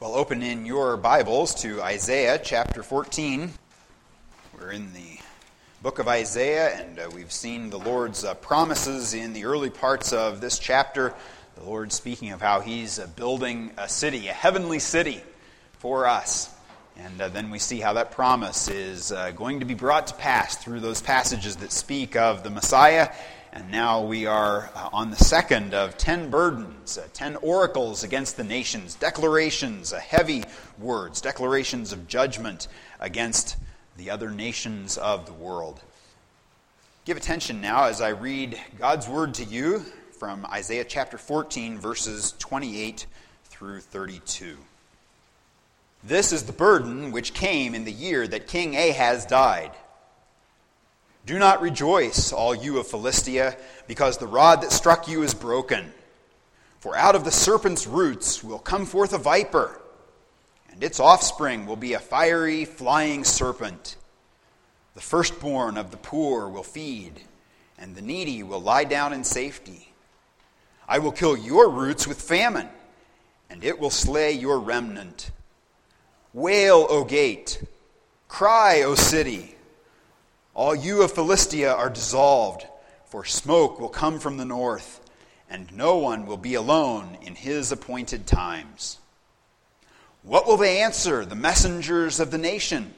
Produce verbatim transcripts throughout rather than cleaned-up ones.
Well, open in your Bibles to Isaiah chapter fourteen. We're in the book of Isaiah, and uh, we've seen the Lord's uh, promises in the early parts of this chapter. The Lord speaking of how He's uh, building a city, a heavenly city for us. And uh, then we see how that promise is uh, going to be brought to pass through those passages that speak of the Messiah. And now we are uh, on the second of ten burdens, uh, ten oracles against the nations, declarations, uh, heavy words, declarations of judgment against the other nations of the world. Give attention now as I read God's word to you from Isaiah chapter fourteen, verses twenty-eight through thirty-two. This is the burden which came in the year that King Ahaz died. Do not rejoice, all you of Philistia, because the rod that struck you is broken. For out of the serpent's roots will come forth a viper, and its offspring will be a fiery, flying serpent. The firstborn of the poor will feed, and the needy will lie down in safety. I will kill your roots with famine, and it will slay your remnant. Wail, O gate! Cry, O city! All you of Philistia are dissolved, for smoke will come from the north, and no one will be alone in his appointed times. What will they answer, the messengers of the nation?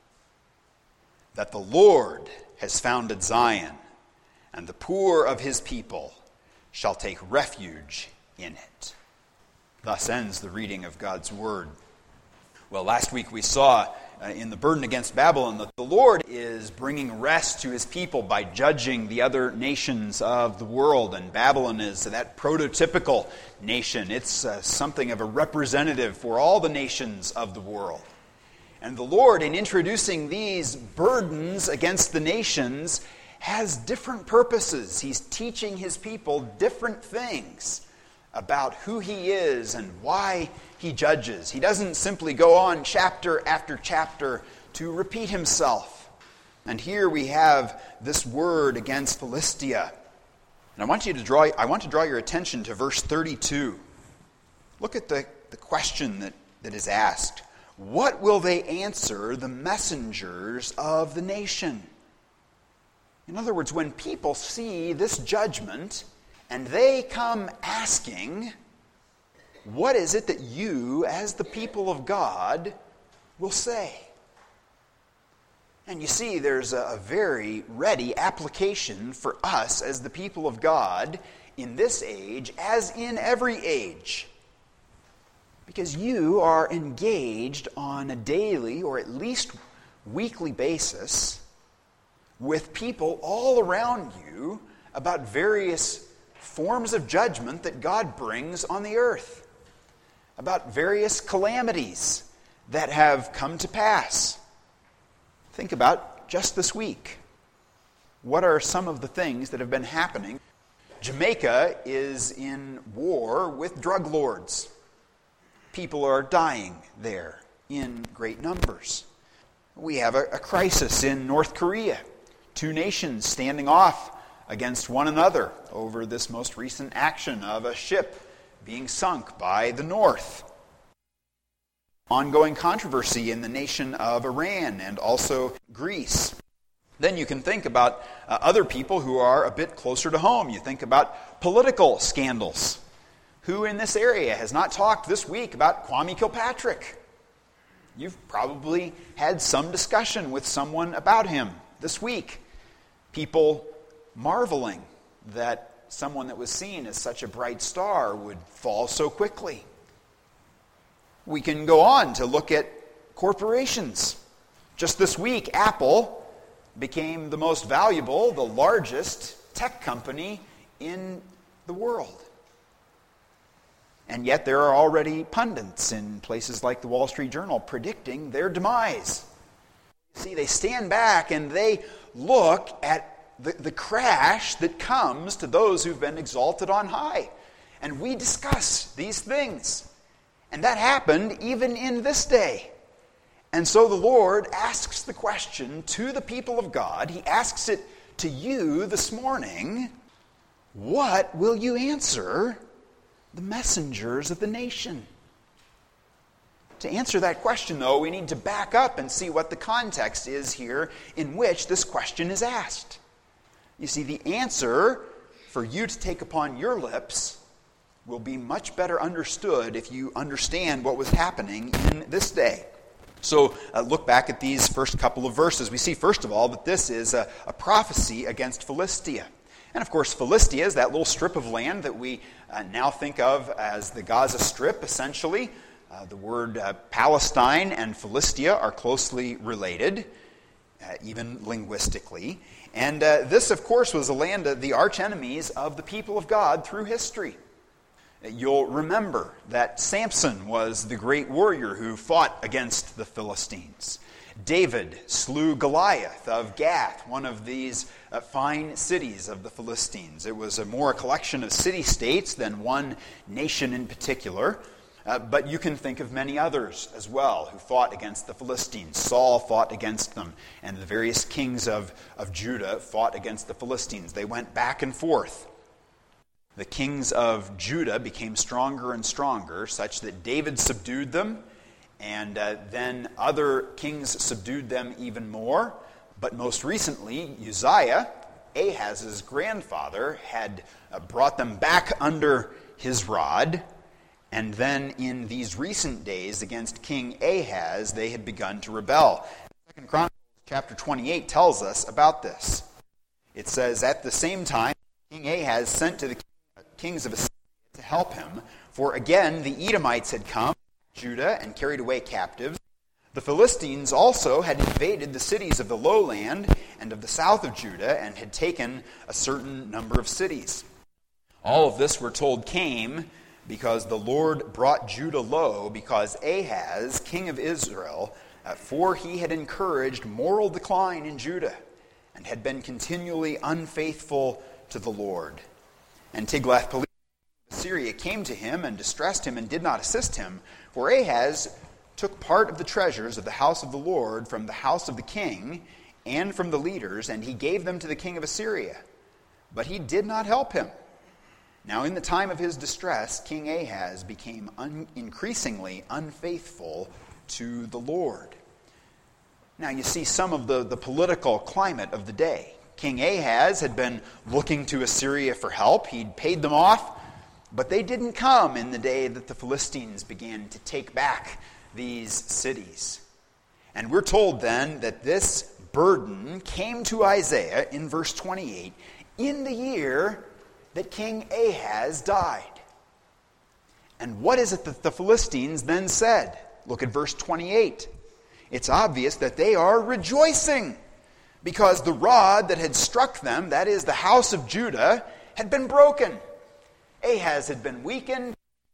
That the Lord has founded Zion, and the poor of his people shall take refuge in it. Thus ends the reading of God's word. Well, last week we saw uh, in the burden against Babylon that the Lord is bringing rest to his people by judging the other nations of the world. And Babylon is that prototypical nation. It's uh, something of a representative for all the nations of the world. And the Lord, in introducing these burdens against the nations, has different purposes. He's teaching his people different things about who he is and why he judges. He doesn't simply go on chapter after chapter to repeat himself. And here we have this word against Philistia. And I want you to draw I want to draw your attention to verse thirty-two. Look at the, the question that, that is asked. What will they answer the messengers of the nation? In other words, when people see this judgment and they come asking, what is it that you, as the people of God, will say? And you see, there's a, a very ready application for us as the people of God in this age, as in every age. Because you are engaged on a daily or at least weekly basis with people all around you about various forms of judgment that God brings on the earth, about various calamities that have come to pass. Think about just this week. What are some of the things that have been happening? Jamaica is in war with drug lords. People are dying there in great numbers. We have a, a crisis in North Korea. Two nations standing off against one another over this most recent action of a ship being sunk by the North. Ongoing controversy in the nation of Iran and also Greece. Then you can think about uh, other people who are a bit closer to home. You think about political scandals. Who in this area has not talked this week about Kwame Kilpatrick? You've probably had some discussion with someone about him this week. People marveling that someone that was seen as such a bright star would fall so quickly. We can go on to look at corporations. Just this week, Apple became the most valuable, the largest tech company in the world. And yet there are already pundits in places like the Wall Street Journal predicting their demise. See, they stand back and they look at The, the crash that comes to those who've been exalted on high. And we discuss these things. And that happened even in this day. And so the Lord asks the question to the people of God. He asks it to you this morning. What will you answer the messengers of the nation? To answer that question, though, we need to back up and see what the context is here in which this question is asked. You see, the answer for you to take upon your lips will be much better understood if you understand what was happening in this day. So uh, look back at these first couple of verses. We see, first of all, that this is a, a prophecy against Philistia. And of course, Philistia is that little strip of land that we uh, now think of as the Gaza Strip, essentially. Uh, the word uh, Palestine and Philistia are closely related, uh, even linguistically. And uh, this, of course, was a land of the arch-enemies of the people of God through history. You'll remember that Samson was the great warrior who fought against the Philistines. David slew Goliath of Gath, one of these uh, fine cities of the Philistines. It was a more a collection of city-states than one nation in particular. Uh, but you can think of many others as well who fought against the Philistines. Saul fought against them, and the various kings of, of Judah fought against the Philistines. They went back and forth. The kings of Judah became stronger and stronger, such that David subdued them, and uh, then other kings subdued them even more. But most recently, Uzziah, Ahaz's grandfather, had uh, brought them back under his rod. And then in these recent days, against King Ahaz, they had begun to rebel. Second Chronicles chapter twenty-eight tells us about this. It says, "At the same time, King Ahaz sent to the kings of Assyria to help him, for again the Edomites had come to Judah and carried away captives. The Philistines also had invaded the cities of the lowland and of the south of Judah and had taken a certain number of cities. All of this, we're told, came because the Lord brought Judah low, because Ahaz, king of Israel, uh, for he had encouraged moral decline in Judah and had been continually unfaithful to the Lord. And Tiglath-Pileser of Assyria came to him and distressed him and did not assist him, for Ahaz took part of the treasures of the house of the Lord from the house of the king and from the leaders, and he gave them to the king of Assyria. But he did not help him. Now in the time of his distress, King Ahaz became un- increasingly unfaithful to the Lord." Now you see some of the, the political climate of the day. King Ahaz had been looking to Assyria for help. He'd paid them off, but they didn't come in the day that the Philistines began to take back these cities. And we're told then that this burden came to Isaiah in verse twenty-eight in the year that King Ahaz died. And what is it that the Philistines then said? Look at verse twenty-eight. It's obvious that they are rejoicing because the rod that had struck them, that is the house of Judah, had been broken. Ahaz had been weakened,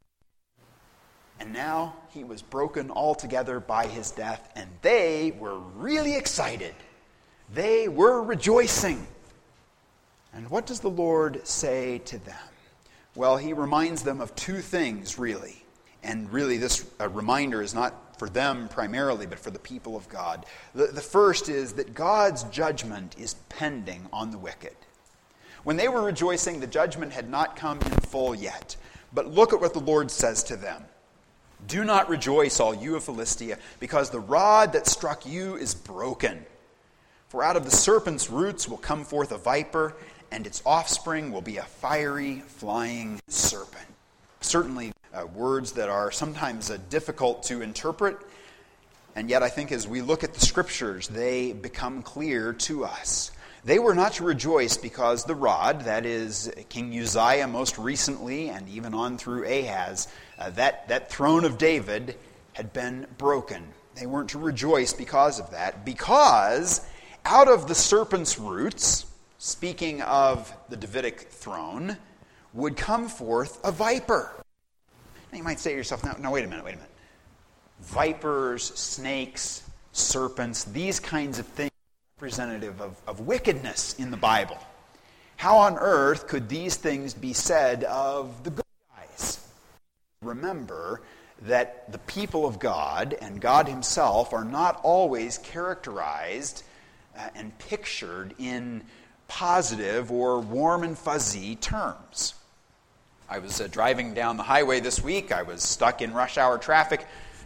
and now he was broken altogether by his death, and they were really excited. They were rejoicing. And what does the Lord say to them? Well, he reminds them of two things, really. And really, this uh, reminder is not for them primarily, but for the people of God. The, the first is that God's judgment is pending on the wicked. When they were rejoicing, the judgment had not come in full yet. But look at what the Lord says to them. "Do not rejoice, all you of Philistia, because the rod that struck you is broken. For out of the serpent's roots will come forth a viper, and its offspring will be a fiery, flying serpent." Certainly uh, words that are sometimes uh, difficult to interpret, and yet I think as we look at the Scriptures, they become clear to us. They were not to rejoice because the rod, that is King Uzziah most recently, and even on through Ahaz, uh, that, that throne of David had been broken. They weren't to rejoice because of that, because out of the serpent's roots, speaking of the Davidic throne, would come forth a viper. Now you might say to yourself, now, now wait a minute, wait a minute. Vipers, snakes, serpents, these kinds of things are representative of, of wickedness in the Bible. How on earth could these things be said of the good guys? Remember that the people of God and God himself are not always characterized uh, and pictured in positive or warm and fuzzy terms. I was uh, driving down the highway this week. I was stuck in rush hour traffic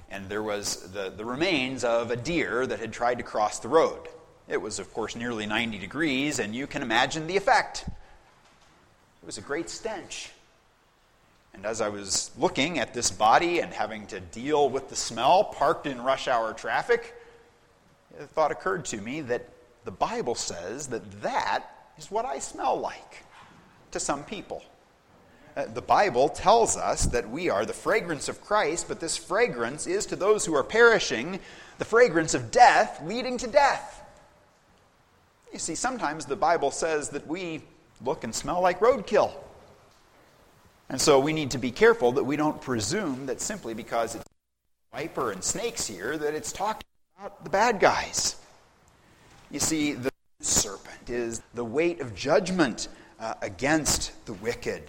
and there was the, the remains of a deer that had tried to cross the road. It was, of course, nearly ninety degrees, and you can imagine the effect. It was a great stench. And as I was looking at this body and having to deal with the smell parked in rush hour traffic, the thought occurred to me that the Bible says that that is what I smell like to some people. Uh, the Bible tells us that we are the fragrance of Christ, but this fragrance is to those who are perishing the fragrance of death leading to death. You see, sometimes the Bible says that we look and smell like roadkill. And so we need to be careful that we don't presume that simply because it's viper and snakes here, that it's talking about the bad guys. You see, the serpent is the weight of judgment uh, against the wicked.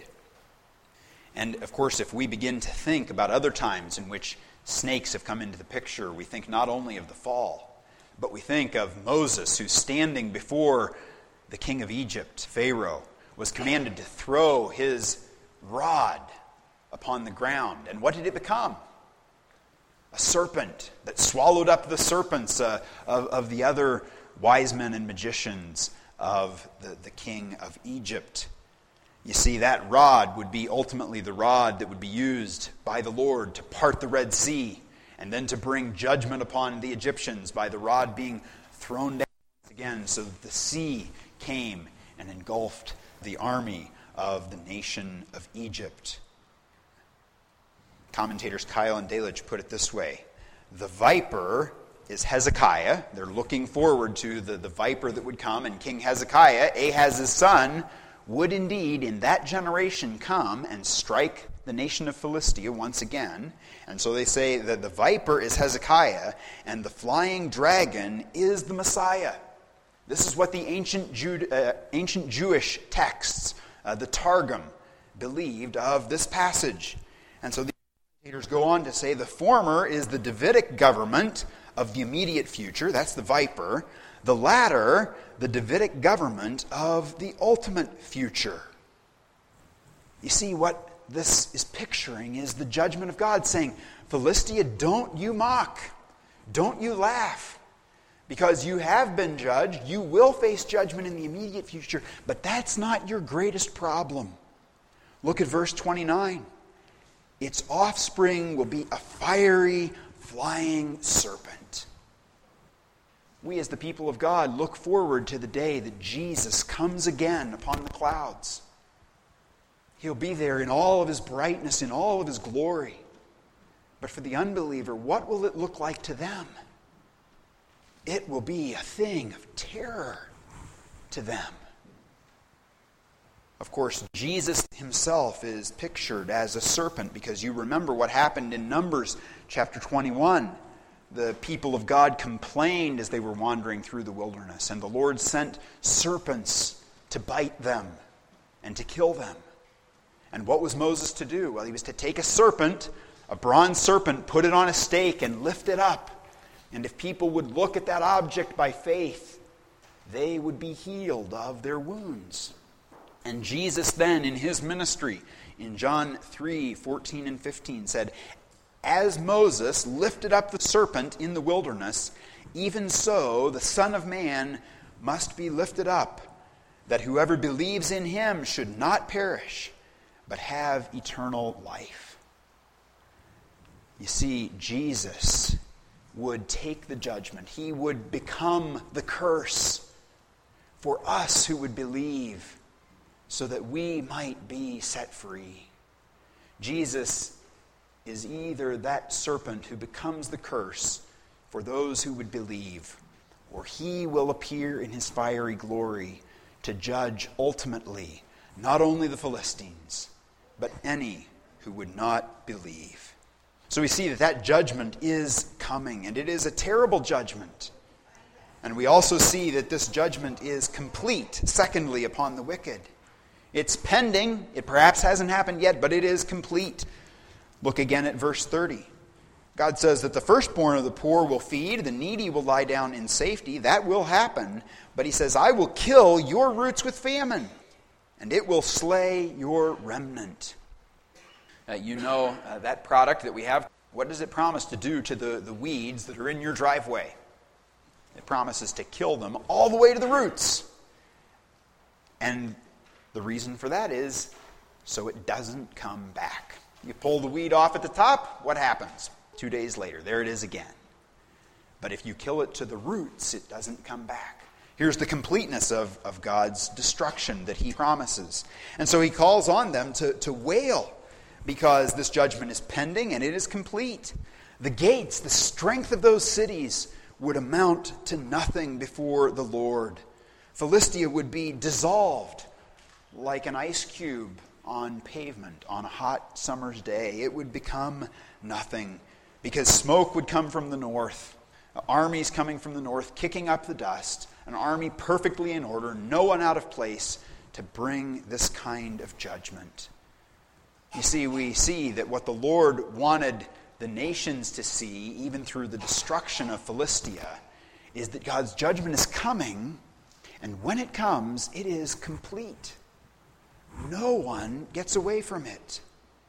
And of course, if we begin to think about other times in which snakes have come into the picture, we think not only of the fall, but we think of Moses, who's standing before the king of Egypt, Pharaoh, was commanded to throw his rod upon the ground. And what did it become? A serpent that swallowed up the serpents uh, of, of the other wise men and magicians of the, the king of Egypt. You see, that rod would be ultimately the rod that would be used by the Lord to part the Red Sea and then to bring judgment upon the Egyptians by the rod being thrown down again so that the sea came and engulfed the army of the nation of Egypt. Commentators Kyle and Delitzsch put it this way: the viper is Hezekiah. They're looking forward to the, the viper that would come, and King Hezekiah, Ahaz's son, would indeed in that generation come and strike the nation of Philistia once again. And so they say that the viper is Hezekiah, and the flying dragon is the Messiah. This is what the ancient, Jude, uh, ancient Jewish texts, uh, the Targum, believed of this passage. And so the commentators go on to say the former is the Davidic government of the immediate future, that's the viper. The latter, the Davidic government of the ultimate future. You see, what this is picturing is the judgment of God, saying, Philistia, don't you mock, don't you laugh. Because you have been judged, you will face judgment in the immediate future, but that's not your greatest problem. Look at verse twenty-nine. Its offspring will be a fiery, flying serpent. We as the people of God look forward to the day that Jesus comes again upon the clouds. He'll be there in all of his brightness, in all of his glory. But for the unbeliever, what will it look like to them? It will be a thing of terror to them. Of course, Jesus himself is pictured as a serpent, because you remember what happened in Numbers chapter twenty-one. The people of God complained as they were wandering through the wilderness, and the Lord sent serpents to bite them and to kill them. And what was Moses to do? Well, he was to take a serpent, a bronze serpent, put it on a stake and lift it up. And if people would look at that object by faith, they would be healed of their wounds. And Jesus then, in his ministry, in John three, fourteen and fifteen, said, as Moses lifted up the serpent in the wilderness, even so the Son of Man must be lifted up, that whoever believes in him should not perish, but have eternal life. You see, Jesus would take the judgment. He would become the curse for us who would believe, so that we might be set free. Jesus is either that serpent who becomes the curse for those who would believe, or he will appear in his fiery glory to judge ultimately not only the Philistines, but any who would not believe. So we see that that judgment is coming, and it is a terrible judgment. And we also see that this judgment is complete, secondly, upon the wicked. It's pending. It perhaps hasn't happened yet, but it is complete. Look again at verse thirty. God says that the firstborn of the poor will feed, the needy will lie down in safety. That will happen. But he says, I will kill your roots with famine, and it will slay your remnant. Uh, you know uh, that product that we have, what does it promise to do to the, the weeds that are in your driveway? It promises to kill them all the way to the roots. And the reason for that is so it doesn't come back. You pull the weed off at the top, what happens? Two days later, there it is again. But if you kill it to the roots, it doesn't come back. Here's the completeness of, of God's destruction that he promises. And so he calls on them to, to wail because this judgment is pending and it is complete. The gates, the strength of those cities would amount to nothing before the Lord. Philistia would be dissolved like an ice cube on pavement on a hot summer's day. It would become nothing because smoke would come from the north. Armies coming from the north, kicking up the dust, an army perfectly in order, no one out of place to bring this kind of judgment. You see, we see that what the Lord wanted the nations to see, even through the destruction of Philistia, is that God's judgment is coming, and when it comes, it is complete. No one gets away from it.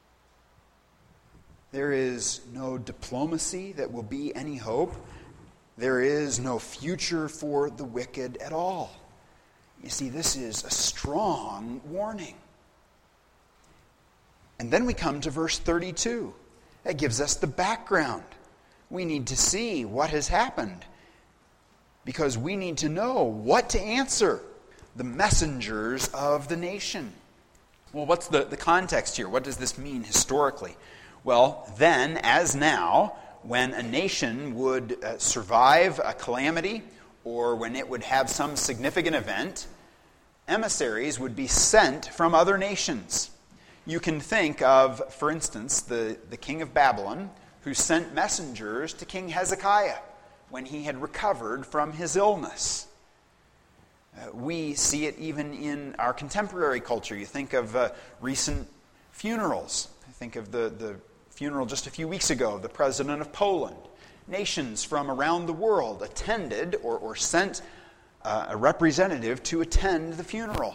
There is no diplomacy that will be any hope. There is no future for the wicked at all. You see, this is a strong warning. And then we come to verse thirty-two. That gives us the background. We need to see what has happened because we need to know what to answer the messengers of the nation. Well, what's the, the context here? What does this mean historically? Well, then, as now, when a nation would uh, survive a calamity or when it would have some significant event, emissaries would be sent from other nations. You can think of, for instance, the, the king of Babylon who sent messengers to King Hezekiah when he had recovered from his illness. Uh, we see it even in our contemporary culture. You think of uh, recent funerals. I think of the, the funeral just a few weeks ago of the president of Poland. Nations from around the world attended or, or sent uh, a representative to attend the funeral.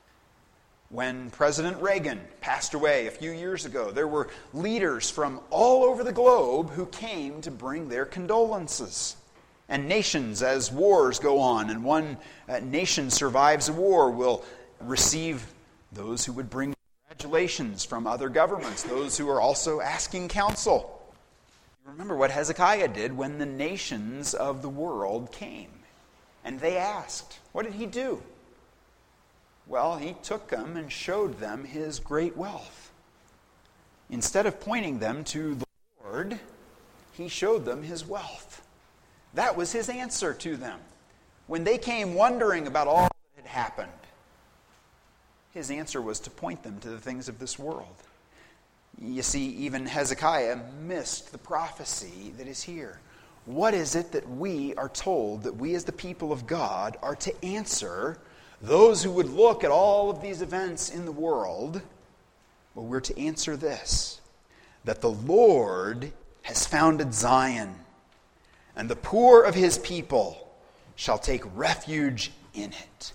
When President Reagan passed away a few years ago, there were leaders from all over the globe who came to bring their condolences. And nations, as wars go on, and one uh, nation survives a war, will receive those who would bring congratulations from other governments, those who are also asking counsel. Remember what Hezekiah did when the nations of the world came. And they asked, what did he do? Well, he took them and showed them his great wealth. Instead of pointing them to the Lord, he showed them his wealth. That was his answer to them. When they came wondering about all that had happened, his answer was to point them to the things of this world. You see, even Hezekiah missed the prophecy that is here. What is it that we are told that we as the people of God are to answer those who would look at all of these events in the world? Well, we're to answer this, that the Lord has founded Zion, and the poor of his people shall take refuge in it.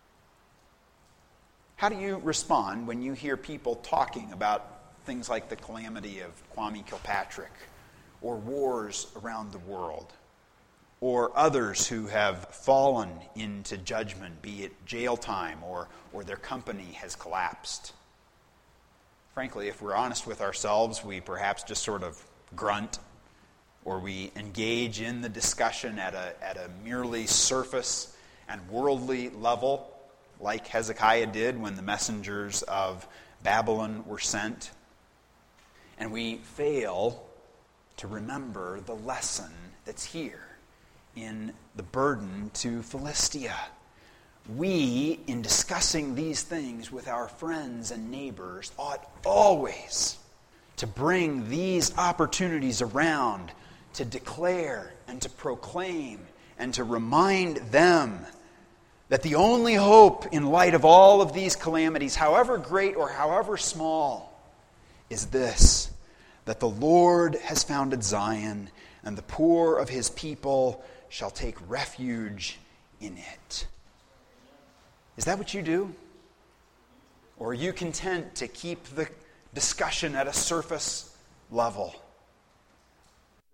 How do you respond when you hear people talking about things like the calamity of Kwame Kilpatrick, or wars around the world, or others who have fallen into judgment, be it jail time or, or their company has collapsed? Frankly, if we're honest with ourselves, we perhaps just sort of grunt, or we engage in the discussion at a, at a merely surface and worldly level, like Hezekiah did when the messengers of Babylon were sent. And we fail to remember the lesson that's here in the burden to Philistia. We, in discussing these things with our friends and neighbors, ought always to bring these opportunities around to declare and to proclaim and to remind them that the only hope in light of all of these calamities, however great or however small, is this, that the Lord has founded Zion, and the poor of his people shall take refuge in it. Is that what you do? Or are you content to keep the discussion at a surface level?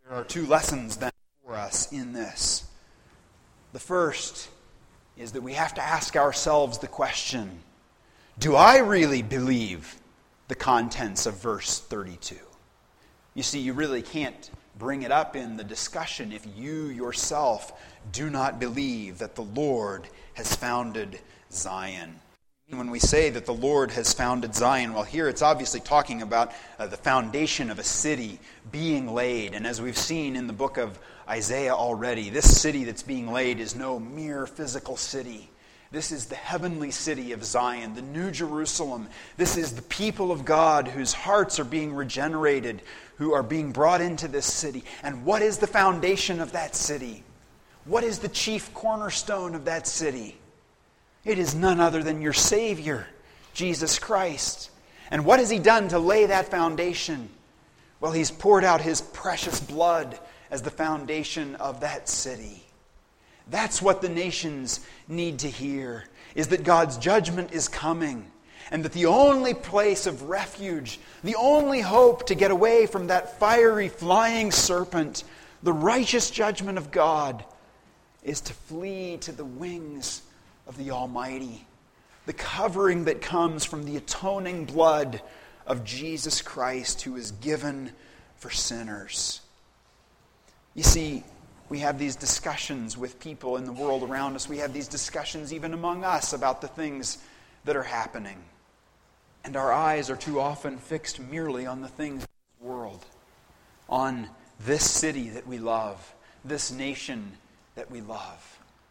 There are two lessons then for us in this. The first is that we have to ask ourselves the question, do I really believe the contents of verse thirty-two? You see, you really can't bring it up in the discussion if you yourself do not believe that the Lord has founded Zion. When we say that the Lord has founded Zion, well, here it's obviously talking about uh, the foundation of a city being laid. And as we've seen in the book of Isaiah already, this city that's being laid is no mere physical city. This is the heavenly city of Zion, the New Jerusalem. This is the people of God whose hearts are being regenerated, who are being brought into this city. And what is the foundation of that city? What is the chief cornerstone of that city? It is none other than your Savior, Jesus Christ. And what has He done to lay that foundation? Well, He's poured out His precious blood as the foundation of that city. That's what the nations need to hear, is that God's judgment is coming, and that the only place of refuge, the only hope to get away from that fiery flying serpent, the righteous judgment of God, is to flee to the wings of the Almighty, the covering that comes from the atoning blood of Jesus Christ, who is given for sinners. You see, we have these discussions with people in the world around us. We have these discussions even among us about the things that are happening. And our eyes are too often fixed merely on the things of this world, on this city that we love, this nation that we love.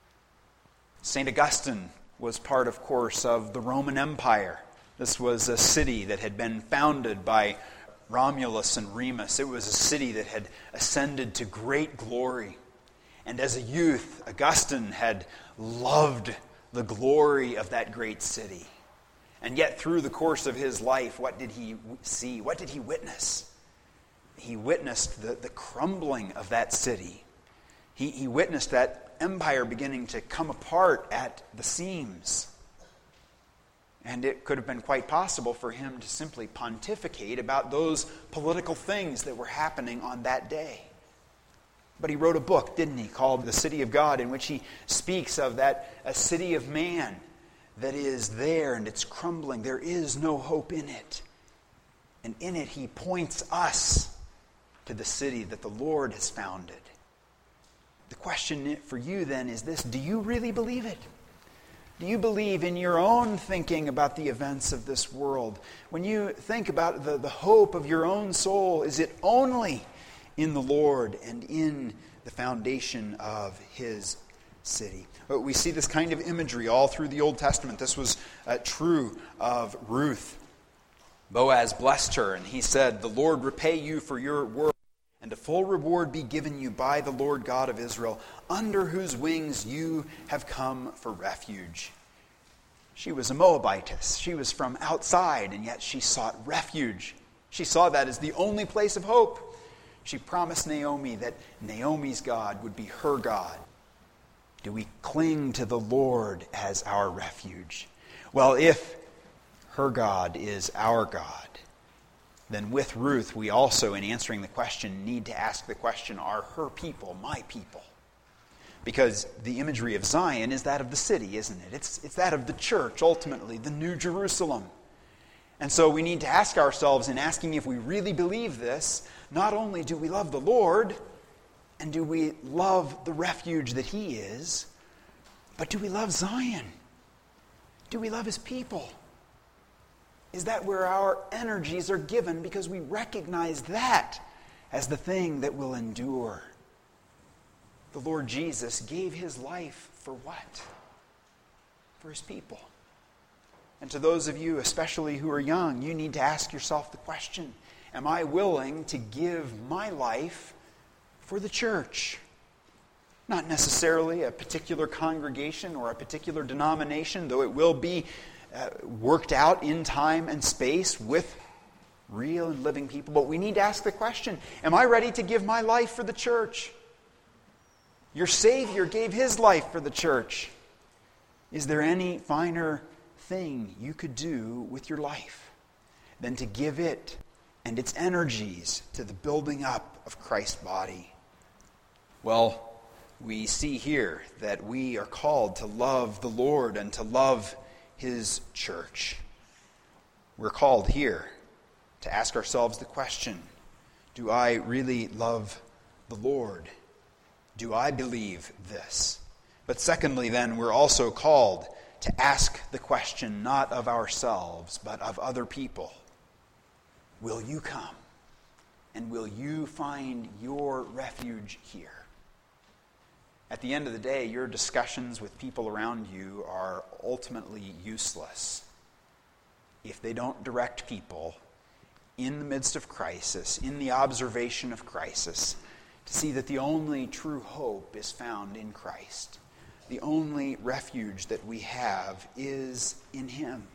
Saint Augustine was part, of course, of the Roman Empire. This was a city that had been founded by Romulus and Remus. It was a city that had ascended to great glory. And as a youth, Augustine had loved the glory of that great city. And yet through the course of his life, what did he see? What did he witness? He witnessed the, the crumbling of that city. He, he witnessed that empire beginning to come apart at the seams. And it could have been quite possible for him to simply pontificate about those political things that were happening on that day. But he wrote a book, didn't he, called The City of God, in which he speaks of that a city of man that is there and it's crumbling. There is no hope in it. And in it he points us to the city that the Lord has founded. The question for you then is this: do you really believe it? Do you believe in your own thinking about the events of this world? When you think about the, the hope of your own soul, is it only in the Lord and in the foundation of His city? We see this kind of imagery all through the Old Testament. This was uh, true of Ruth. Boaz blessed her, and he said, "The Lord repay you for your work, and a full reward be given you by the Lord God of Israel, under whose wings you have come for refuge." She was a Moabitess. She was from outside, and yet she sought refuge. She saw that as the only place of hope. She promised Naomi that Naomi's God would be her God. Do we cling to the Lord as our refuge? Well, if her God is our God, then with Ruth, we also, in answering the question, need to ask the question, are her people my people? Because the imagery of Zion is that of the city, isn't it? It's, it's that of the church, ultimately, the New Jerusalem. And so we need to ask ourselves, in asking if we really believe this, not only do we love the Lord, and do we love the refuge that He is, but do we love Zion? Do we love His people? Is that where our energies are given, because we recognize that as the thing that will endure? The Lord Jesus gave His life for what? For His people. And to those of you, especially who are young, you need to ask yourself the question, am I willing to give my life for the church? Not necessarily a particular congregation or a particular denomination, though it will be uh, worked out in time and space with real and living people. But we need to ask the question, am I ready to give my life for the church? Your Savior gave His life for the church. Is there any finer thing you could do with your life than to give it and its energies to the building up of Christ's body. Well, we see here that we are called to love the Lord and to love His church. We're called here to ask ourselves the question, do I really love the Lord? Do I believe this? But secondly, then, we're also called to ask the question not of ourselves, but of other people. Will you come? And will you find your refuge here? At the end of the day, your discussions with people around you are ultimately useless if they don't direct people in the midst of crisis, in the observation of crisis, to see that the only true hope is found in Christ. The only refuge that we have is in Him.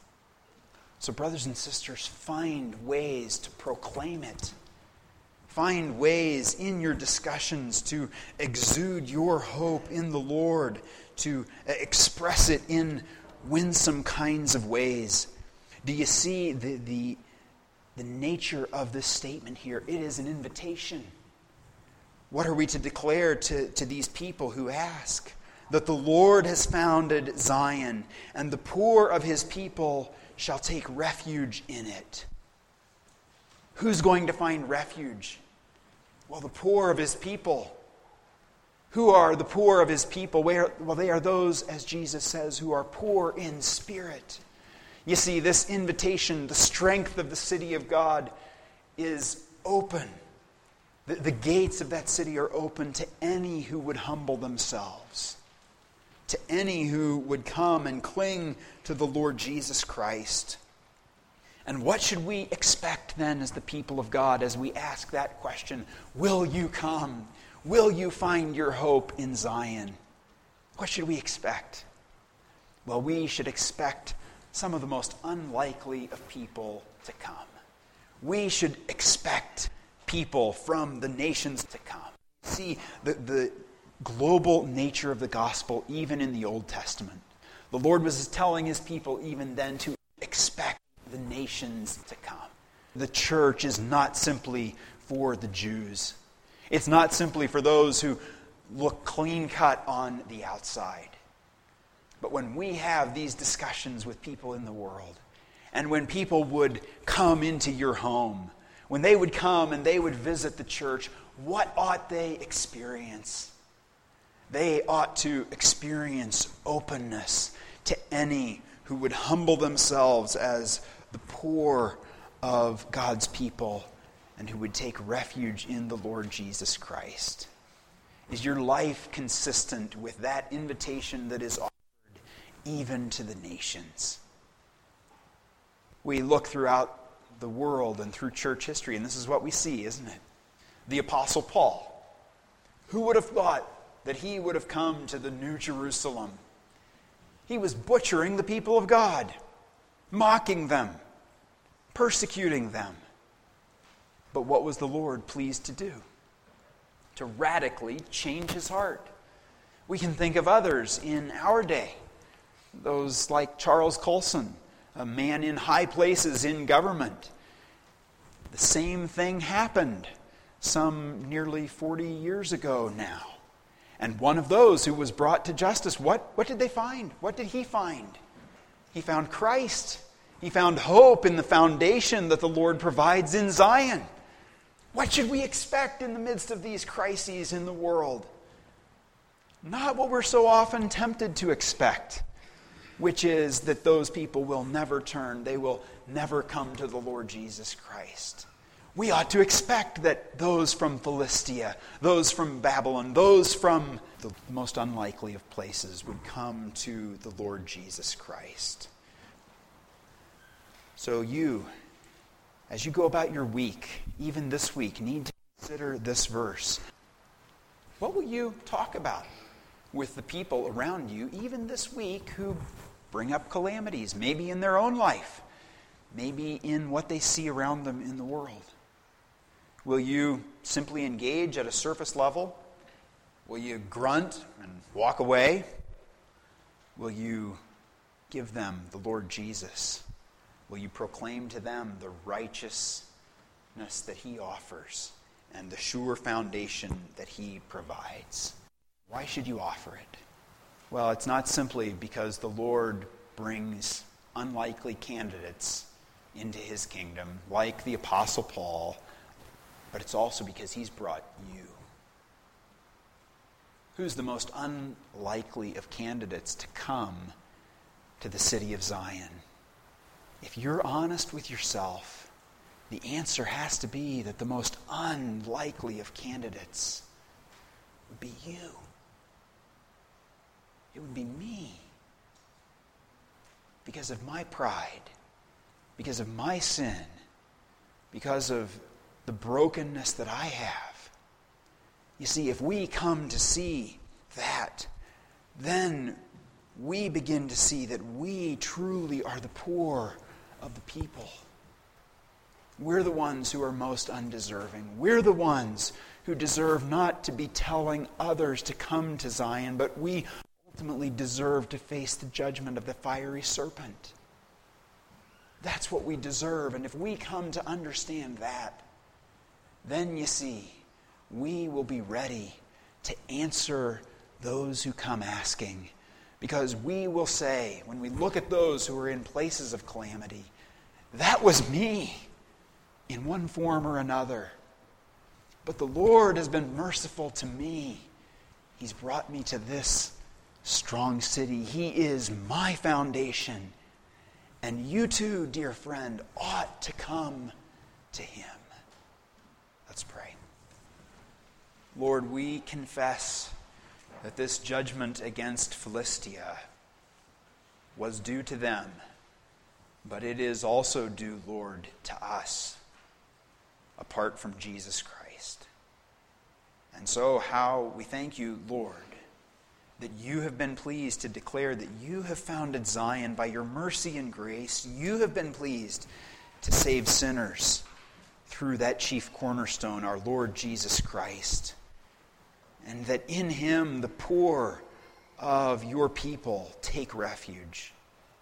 So, brothers and sisters, find ways to proclaim it. Find ways in your discussions to exude your hope in the Lord, to express it in winsome kinds of ways. Do you see the, the, the nature of this statement here? It is an invitation. What are we to declare to, to these people who ask? That the Lord has founded Zion, and the poor of His people shall take refuge in it. Who's going to find refuge? Well, the poor of His people. Who are the poor of His people? Well, they are those, as Jesus says, who are poor in spirit. You see, this invitation, the strength of the city of God, is open. The, the gates of that city are open to any who would humble themselves, to any who would come and cling to the Lord Jesus Christ. And what should we expect then as the people of God as we ask that question? Will you come? Will you find your hope in Zion? What should we expect? Well, we should expect some of the most unlikely of people to come. We should expect people from the nations to come. See, the, the global nature of the gospel even in the Old Testament. The Lord was telling His people even then to expect the nations to come. The church is not simply for the Jews. It's not simply for those who look clean cut on the outside. But when we have these discussions with people in the world, and when people would come into your home, when they would come and they would visit the church, what ought they experience? They ought to experience openness to any who would humble themselves as the poor of God's people and who would take refuge in the Lord Jesus Christ. Is your life consistent with that invitation that is offered even to the nations? We look throughout the world and through church history, and this is what we see, isn't it? The Apostle Paul. Who would have thought that he would have come to the New Jerusalem? He was butchering the people of God, mocking them, persecuting them. But what was the Lord pleased to do? To radically change his heart. We can think of others in our day. Those like Charles Colson, a man in high places in government. The same thing happened some nearly forty years ago now. And one of those who was brought to justice, what, what did they find? What did he find? He found Christ. He found hope in the foundation that the Lord provides in Zion. What should we expect in the midst of these crises in the world? Not what we're so often tempted to expect, which is that those people will never turn. They will never come to the Lord Jesus Christ. We ought to expect that those from Philistia, those from Babylon, those from the most unlikely of places would come to the Lord Jesus Christ. So you, as you go about your week, even this week, need to consider this verse. What will you talk about with the people around you, even this week, who bring up calamities, maybe in their own life, maybe in what they see around them in the world? Will you simply engage at a surface level? Will you grunt and walk away? Will you give them the Lord Jesus? Will you proclaim to them the righteous that he offers and the sure foundation that he provides. Why should you offer it? Well, it's not simply because the Lord brings unlikely candidates into his kingdom, like the Apostle Paul, but it's also because he's brought you. Who's the most unlikely of candidates to come to the city of Zion? If you're honest with yourself, the answer has to be that the most unlikely of candidates would be you. It would be me. Because of my pride, because of my sin, because of the brokenness that I have. You see, if we come to see that, then we begin to see that we truly are the poor of the people. We're the ones who are most undeserving. We're the ones who deserve not to be telling others to come to Zion, but we ultimately deserve to face the judgment of the fiery serpent. That's what we deserve. And if we come to understand that, then you see, we will be ready to answer those who come asking. Because we will say, when we look at those who are in places of calamity, that was me in one form or another. But the Lord has been merciful to me. He's brought me to this strong city. He is my foundation. And you too, dear friend, ought to come to him. Let's pray. Lord, we confess that this judgment against Philistia was due to them, but it is also due, Lord, to us, apart from Jesus Christ. And so how we thank you, Lord, that you have been pleased to declare that you have founded Zion by your mercy and grace. You have been pleased to save sinners through that chief cornerstone, our Lord Jesus Christ. And that in him the poor of your people take refuge.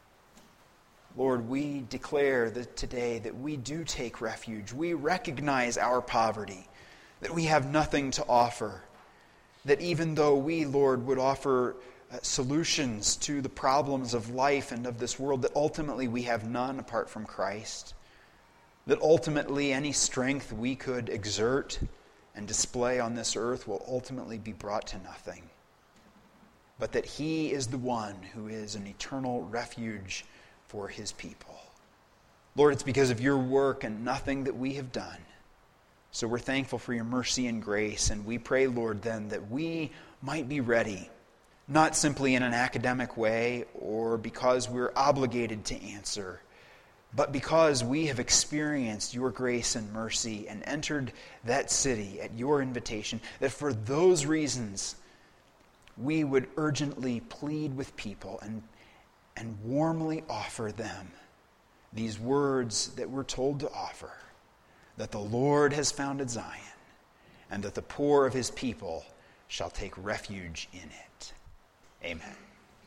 Lord, we declare that today that we do take refuge. We recognize our poverty, that we have nothing to offer. That even though we, Lord, would offer uh, solutions to the problems of life and of this world, that ultimately we have none apart from Christ. That ultimately any strength we could exert and display on this earth will ultimately be brought to nothing. But that he is the one who is an eternal refuge for his people. Lord, it's because of your work and nothing that we have done. So we're thankful for your mercy and grace, and we pray, Lord, then that we might be ready, not simply in an academic way or because we're obligated to answer, but because we have experienced your grace and mercy and entered that city at your invitation, that for those reasons we would urgently plead with people and, and warmly offer them these words that we're told to offer. That the Lord has founded Zion, and that the poor of his people shall take refuge in it. Amen.